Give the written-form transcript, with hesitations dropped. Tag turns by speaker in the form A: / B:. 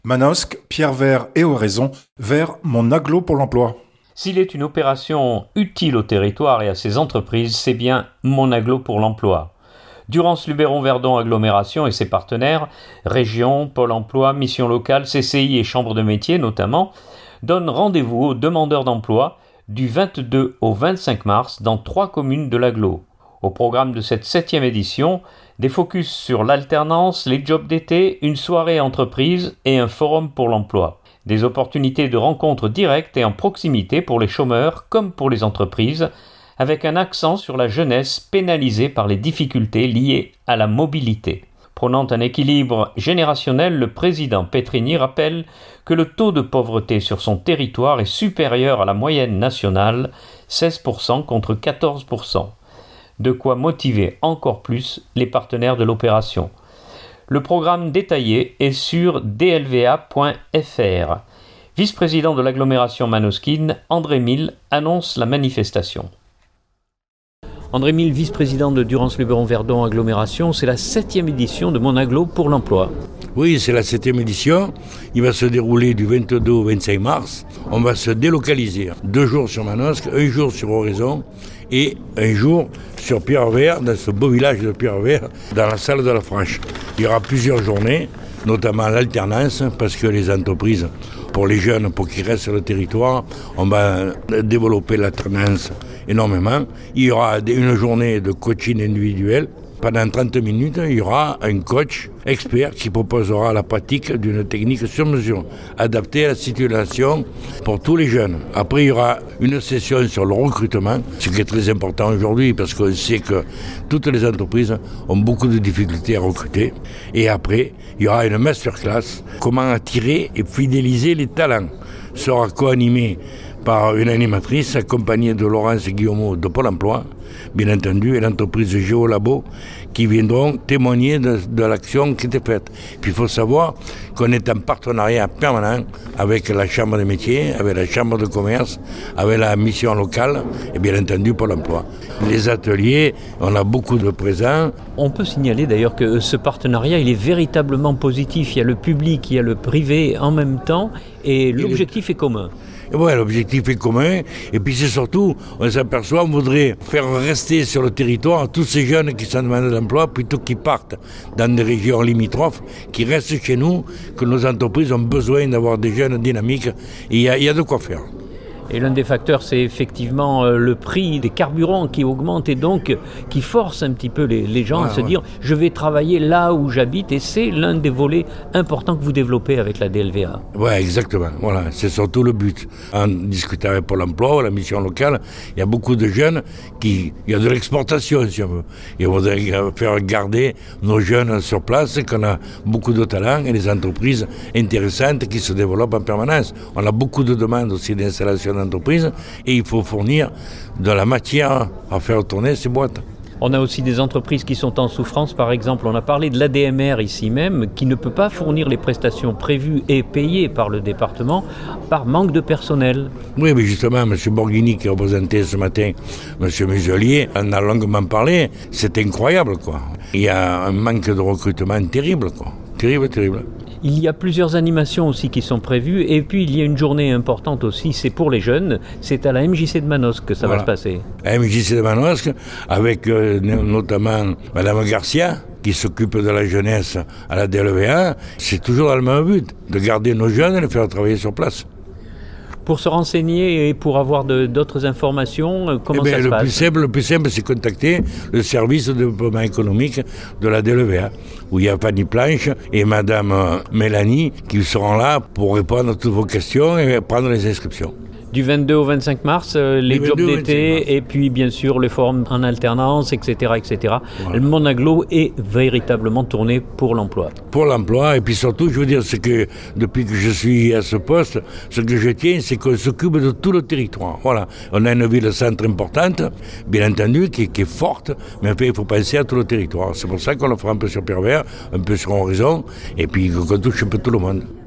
A: Manosque, Pierrevert et Oraison vers mon agglo pour l'emploi.
B: S'il est une opération utile au territoire et à ses entreprises, c'est bien mon agglo pour l'emploi. Durance-Luberon-Verdon Agglomération et ses partenaires, région, Pôle emploi, mission locale, CCI et chambres de métiers notamment, donnent rendez-vous aux demandeurs d'emploi du 22 au 25 mars dans 3 communes de l'agglo. Au programme de cette 7e édition, des focus sur l'alternance, les jobs d'été, une soirée entreprise et un forum pour l'emploi. Des opportunités de rencontres directes et en proximité pour les chômeurs comme pour les entreprises, avec un accent sur la jeunesse pénalisée par les difficultés liées à la mobilité. Prônant un équilibre générationnel, le président Petrini rappelle que le taux de pauvreté sur son territoire est supérieur à la moyenne nationale, 16% contre 14%. De quoi motiver encore plus les partenaires de l'opération. Le programme détaillé est sur dlva.fr. Vice-président de l'agglomération manosquine, André Mille, annonce la manifestation. André Mille, vice-président de Durance-Luberon-Verdon Agglomération, c'est la 7e édition de Mon Agglo pour l'emploi.
C: Oui, c'est la 7e édition. Il va se dérouler du 22 au 25 mars. On va se délocaliser. 2 jours sur Manosque, 1 jour sur Oraison et 1 jour sur Pierrevert, dans ce beau village de Pierrevert, dans la salle de la Franche. Il y aura plusieurs journées, notamment l'alternance, parce que les entreprises, pour les jeunes, pour qu'ils restent sur le territoire, on va développer l'alternance énormément. Il y aura une journée de coaching individuel. Pendant 30 minutes, il y aura un coach expert qui proposera la pratique d'une technique sur mesure, adaptée à la situation pour tous les jeunes. Après, il y aura une session sur le recrutement, ce qui est très important aujourd'hui parce qu'on sait que toutes les entreprises ont beaucoup de difficultés à recruter. Et après, il y aura une masterclass, comment attirer et fidéliser les talents. Sera co-animée par une animatrice accompagnée de Laurence Guillaumeau de Pôle emploi, bien entendu, et l'entreprise Géolabo qui viendront témoigner de l'action qui était faite. Puis il faut savoir qu'on est en partenariat permanent avec la Chambre des métiers, avec la Chambre de commerce, avec la mission locale et bien entendu Pôle emploi. Les ateliers, on a beaucoup de présents.
B: On peut signaler d'ailleurs que ce partenariat, il est véritablement positif. Il y a le public, il y a le privé en même temps et l'objectif est commun.
C: Ouais, l'objectif est commun, et puis c'est surtout, on s'aperçoit, on voudrait faire rester sur le territoire tous ces jeunes qui sont demandeurs d'emploi, plutôt qu'ils partent dans des régions limitrophes, qui restent chez nous, que nos entreprises ont besoin d'avoir des jeunes dynamiques, et il y a de quoi faire.
B: Et l'un des facteurs, c'est effectivement le prix des carburants qui augmente et donc qui force un petit peu les gens à se dire « je vais travailler là où j'habite » et c'est l'un des volets importants que vous développez avec la DLVA.
C: Oui, exactement. Voilà, c'est surtout le but. En discutant avec Pôle emploi, la mission locale, il y a beaucoup de jeunes il y a de l'exportation si on veut. Et on voudrait faire garder nos jeunes sur place, qu'on a beaucoup de talents et des entreprises intéressantes qui se développent en permanence. On a beaucoup de demandes aussi d'installation d'entreprise et il faut fournir de la matière à faire tourner ces boîtes.
B: On a aussi des entreprises qui sont en souffrance, par exemple, on a parlé de l'ADMR ici même, qui ne peut pas fournir les prestations prévues et payées par le département par manque de personnel.
C: Oui, mais justement, M. Borghini qui représentait ce matin M. Muselier en a longuement parlé, c'est incroyable, quoi. Il y a un manque de recrutement terrible, quoi. Terrible.
B: Il y a plusieurs animations aussi qui sont prévues et puis il y a une journée importante aussi, c'est pour les jeunes, c'est à la MJC de Manosque que ça va se passer.
C: À la MJC de Manosque, avec notamment Mme Garcia, qui s'occupe de la jeunesse à la DLVA, c'est toujours dans le même but, de garder nos jeunes et les faire travailler sur place.
B: Pour se renseigner et pour avoir d'autres informations, comment ça se passe ?
C: Le plus simple, c'est contacter le service de développement économique de la DLVA, où il y a Fanny Planche et Madame Mélanie qui seront là pour répondre à toutes vos questions et prendre les inscriptions.
B: Du 22 au 25 mars, les jobs d'été et puis bien sûr le forum en alternance, etc. Voilà. Mon agglo est véritablement tourné pour l'emploi.
C: Pour l'emploi et puis surtout, je veux dire, c'est que depuis que je suis à ce poste, ce que je tiens, c'est qu'on s'occupe de tout le territoire. Voilà, on a une ville-centre importante, bien entendu, qui est forte, mais enfin, il faut penser à tout le territoire. C'est pour ça qu'on le fera un peu sur Pierrevert, un peu sur Oraison, et puis qu'on touche un peu tout le monde.